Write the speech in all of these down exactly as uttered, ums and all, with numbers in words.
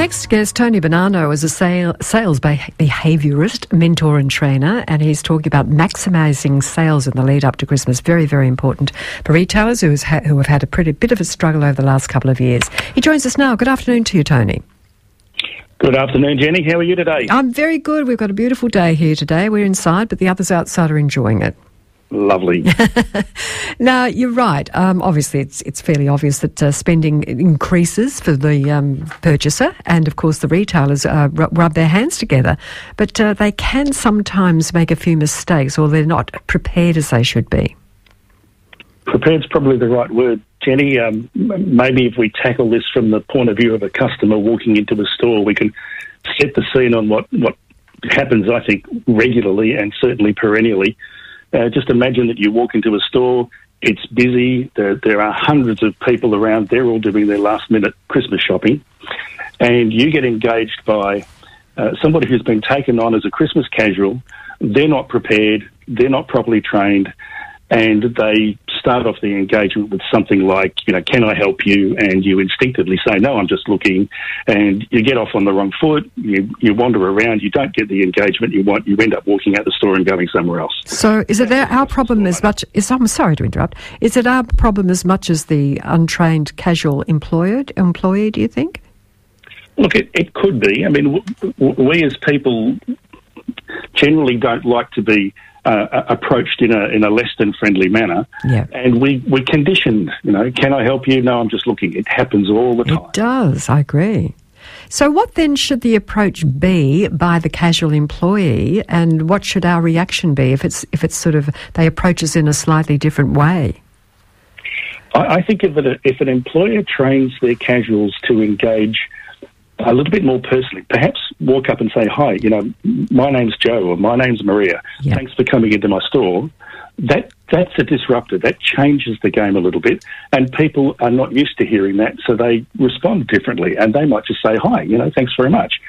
next guest, Tony Bonanno, is a sale, sales behaviourist, mentor and trainer, and he's talking about maximising sales in the lead up to Christmas. Very, very important for retailers who, has ha- who have had a pretty bit of a struggle over the last couple of years. He joins us now. Good afternoon to you, Tony. Good afternoon, Jenny. How are you today? I'm very good. We've got a beautiful day here today. We're inside, but the others outside are enjoying it. Lovely. Now, you're right. Um, obviously, it's it's fairly obvious that uh, spending increases for the um, purchaser, and of course the retailers uh, r- rub their hands together. But uh, they can sometimes make a few mistakes, or they're not prepared as they should be. Prepared's probably the right word, Jenny. Um, maybe if we tackle this from the point of view of a customer walking into a store, we can set the scene on what, what happens, I think, regularly and certainly perennially. Uh, just imagine that you walk into a store, it's busy, there, there are hundreds of people around, they're all doing their last-minute Christmas shopping, and you get engaged by uh, somebody who's been taken on as a Christmas casual. They're not prepared, they're not properly trained, and they start off the engagement with something like, you know, can I help you? And you instinctively say, no, I'm just looking. And you get off on the wrong foot, you, you wander around, you don't get the engagement you want, you end up walking out the store and going somewhere else. So is it our problem as much, is, I'm sorry to interrupt, is it our problem as much as the untrained casual employer, employee, do you think? Look, it, it could be. I mean, w- w- we as people generally don't like to be Uh, approached in a in a less than friendly manner, yeah. and we we conditioned. You know, can I help you? No, I'm just looking. It happens all the time. It does. I agree. So, what then should the approach be by the casual employee, and what should our reaction be if it's if it's sort of they approach us in a slightly different way? I, I think if it, if an employer trains their casuals to engage a little bit more personally, perhaps walk up and say, hi, you know, my name's Joe or my name's Maria. Yeah. Thanks for coming into my store. That That's a disruptor. That changes the game a little bit. And people are not used to hearing that, so they respond differently. And they might just say, hi, you know, thanks very much.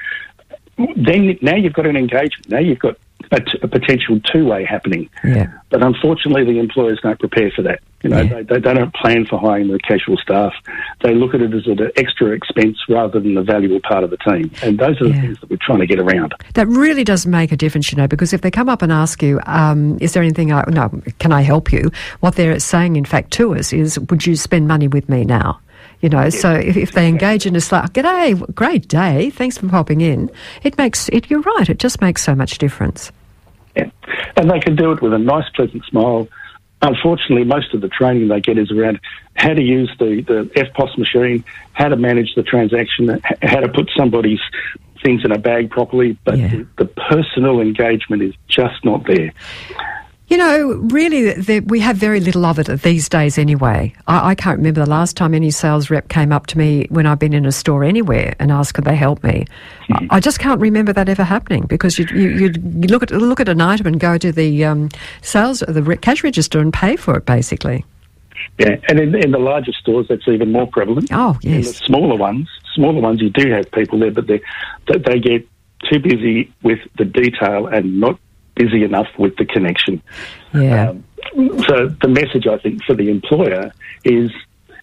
Then now you've got an engagement. Now you've got a, t- a potential two-way happening. Yeah. But unfortunately, the employers don't prepare for that. You know, yeah. they, they don't plan for hiring the casual staff. They look at it as an extra expense rather than a valuable part of the team. And those are the yeah. things that we're trying to get around. That really does make a difference, you know, because if they come up and ask you, um, is there anything, I, no, can I help you? What they're saying, in fact, to us is, would you spend money with me now? You know, yeah. so if, if they engage in a like, g'day, great day, thanks for popping in, it makes it, you're right, it just makes so much difference. Yeah. And they can do it with a nice, pleasant smile. Unfortunately, most of the training they get is around how to use the, the F P O S machine, how to manage the transaction, how to put somebody's things in a bag properly, but yeah. the, the personal engagement is just not there. You know, really, the, we have very little of it these days anyway. I, I can't remember the last time any sales rep came up to me when I've been in a store anywhere and asked, could they help me? Mm-hmm. I, I just can't remember that ever happening because you you, you look at look at an item and go to the um, sales, the cash register and pay for it, basically. Yeah, and in, in the larger stores, that's even more prevalent. Oh, yes. In the smaller ones, smaller ones, you do have people there, but they they get too busy with the detail and not busy enough with the connection. Yeah. Um, so the message, I think, for the employer is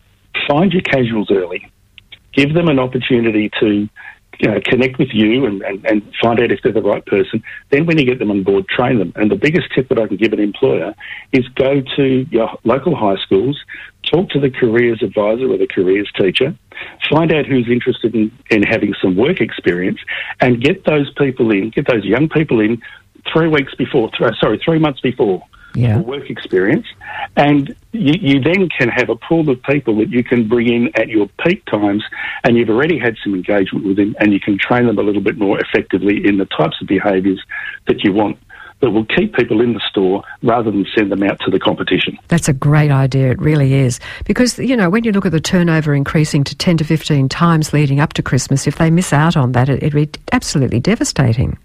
find your casuals early. Give them an opportunity to you know, connect with you and, and, and find out if they're the right person. Then when you get them on board, train them. And the biggest tip that I can give an employer is go to your local high schools, talk to the careers advisor or the careers teacher, find out who's interested in, in having some work experience, and get those people in, get those young people in three weeks before, th- sorry, three months before yeah. for work experience. And you, you then can have a pool of people that you can bring in at your peak times, and you've already had some engagement with them, and you can train them a little bit more effectively in the types of behaviours that you want that will keep people in the store rather than send them out to the competition. That's a great idea, it really is. Because, you know, when you look at the turnover increasing to ten to fifteen times leading up to Christmas, if they miss out on that, it, it'd be absolutely devastating.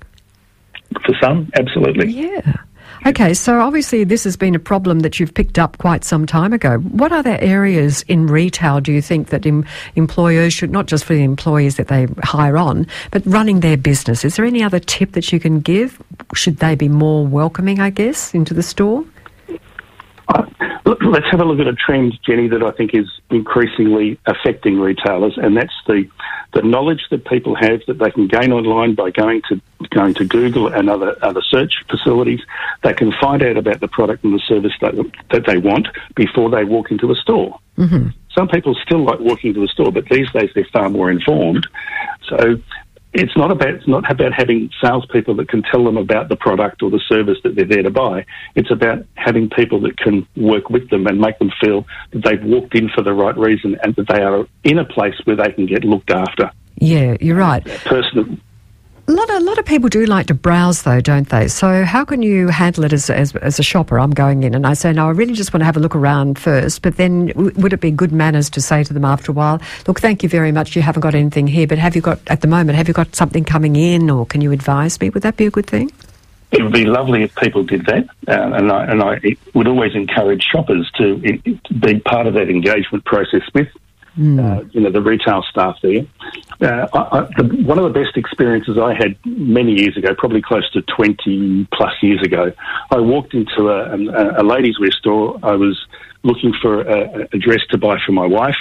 For some, absolutely. Yeah. Okay, so obviously this has been a problem that you've picked up quite some time ago. What other areas in retail do you think that em- employers should, not just for the employees that they hire on, but running their business? Is there any other tip that you can give? Should they be more welcoming, I guess, into the store? Uh, look, let's have a look at a trend, Jenny, that I think is increasingly affecting retailers, and that's the the knowledge that people have that they can gain online by going to going to Google and other other search facilities. They can find out about the product and the service that, that they want before they walk into a store. Mm-hmm. Some people still like walking into a store, but these days they're far more informed. So it's not about it's not about having salespeople that can tell them about the product or the service that they're there to buy. It's about having people that can work with them and make them feel that they've walked in for the right reason and that they are in a place where they can get looked after. Yeah, you're right. Personally. A lot, of, a lot of people do like to browse, though, don't they? So how can you handle it as, as as a shopper? I'm going in and I say, no, I really just want to have a look around first, but then w- would it be good manners to say to them after a while, look, thank you very much, you haven't got anything here, but have you got, at the moment, have you got something coming in, or can you advise me? Would that be a good thing? It would be lovely if people did that, uh, and I and I would always encourage shoppers to, to be part of that engagement process with Mm. Uh, you know, the retail staff there. Uh, I, I, the, one of the best experiences I had many years ago, probably close to twenty plus years ago, I walked into a, a, a ladies' wear store. I was looking for a, a dress to buy for my wife,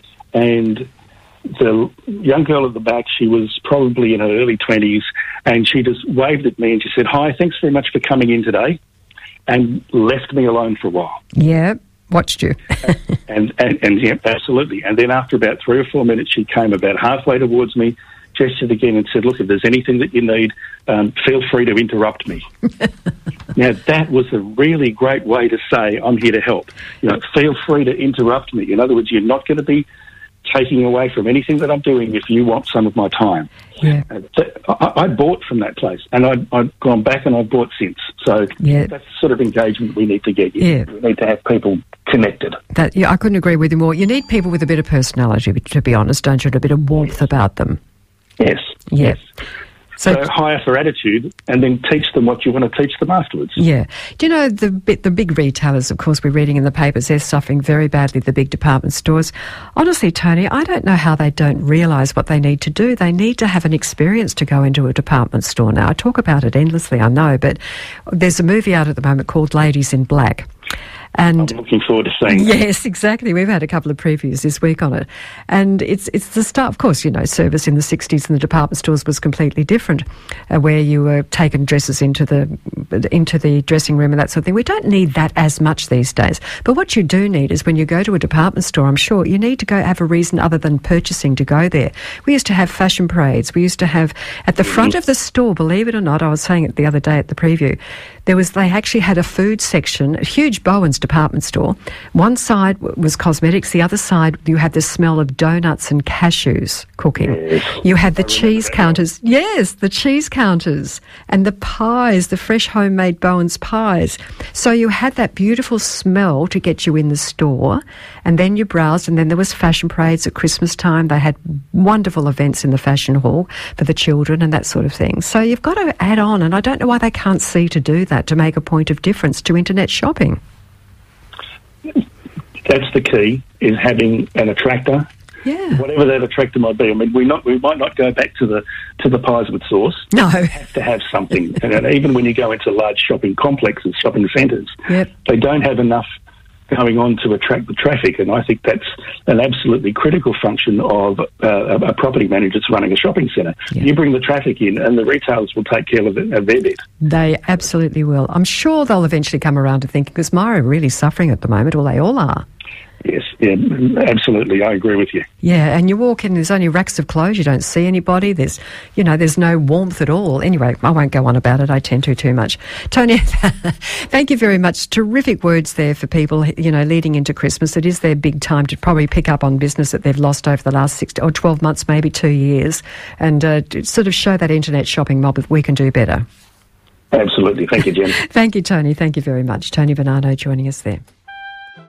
and the young girl at the back, she was probably in her early twenties, and she just waved at me and she said, "Hi, thanks very much for coming in today," and left me alone for a while. Yeah. Watched you. and, and, and yeah, absolutely. And then after about three or four minutes, she came about halfway towards me, gestured again and said, "Look, if there's anything that you need, um, feel free to interrupt me." Now, that was a really great way to say, "I'm here to help." You know, feel free to interrupt me. In other words, you're not going to be taking away from anything that I'm doing if you want some of my time. Yeah. Uh, th- I, I bought from that place, and I, I've gone back and I've bought since. So yeah. that's the sort of engagement we need to get. Yeah. We need to have people connected. That, yeah, I couldn't agree with you more. You need people with a bit of personality, to be honest, don't you? And a bit of warmth about them. Yes. Yeah. Yes. So, so hire for attitude and then teach them what you want to teach them afterwards. Yeah. Do you know, the bit, the big retailers, of course, we're reading in the papers, they're suffering very badly, the big department stores. Honestly, Tony, I don't know how they don't realise what they need to do. They need to have an experience to go into a department store now. I talk about it endlessly, I know, but there's a movie out at the moment called Ladies in Black. And I'm looking forward to seeing that. Yes, exactly. We've had a couple of previews this week on it. And it's it's the start, of course, you know, service in the sixties and the department stores was completely different, uh, where you were taking dresses into the into the dressing room and that sort of thing. We don't need that as much these days. But what you do need is when you go to a department store, I'm sure, you need to go have a reason other than purchasing to go there. We used to have fashion parades. We used to have, at the front of the store, believe it or not, I was saying it the other day at the preview, there was, they actually had a food section, a huge Bowen's department store. One side was cosmetics, the other side you had the smell of donuts and cashews cooking. Yes. You had the cheese counters, yes, the cheese counters, and the pies, the fresh homemade Bowen's pies. So you had that beautiful smell to get you in the store, and then you browsed, and then there was fashion parades at Christmas time. They had wonderful events in the fashion hall for the children and that sort of thing. So you've got to add on, and I don't know why they can't see to do that, to make a point of difference to internet shopping. That's the key, is having an attractor, yeah. whatever that attractor might be. I mean, we not we might not go back to the to the pies with sauce. No, you have to have something. And even when you go into large shopping complexes, shopping centres, yep. they don't have enough going on to attract the traffic. And I think that's an absolutely critical function of uh, a property manager that's running a shopping centre. Yep. You bring the traffic in, and the retailers will take care of, it, of their bit. They absolutely will. I'm sure they'll eventually come around to thinking, because Myer are really suffering at the moment, well, they all are. Yes, yeah, absolutely. I agree with you. Yeah, and you walk in, there's only racks of clothes. You don't see anybody. There's, you know, there's no warmth at all. Anyway, I won't go on about it. I tend to too much. Tony, thank you very much. Terrific words there for people, you know, leading into Christmas. It is their big time to probably pick up on business that they've lost over the last six or twelve months, maybe two years, and uh, sort of show that internet shopping mob that we can do better. Absolutely. Thank you, Jen. Thank you, Tony. Thank you very much. Tony Bonanno joining us there.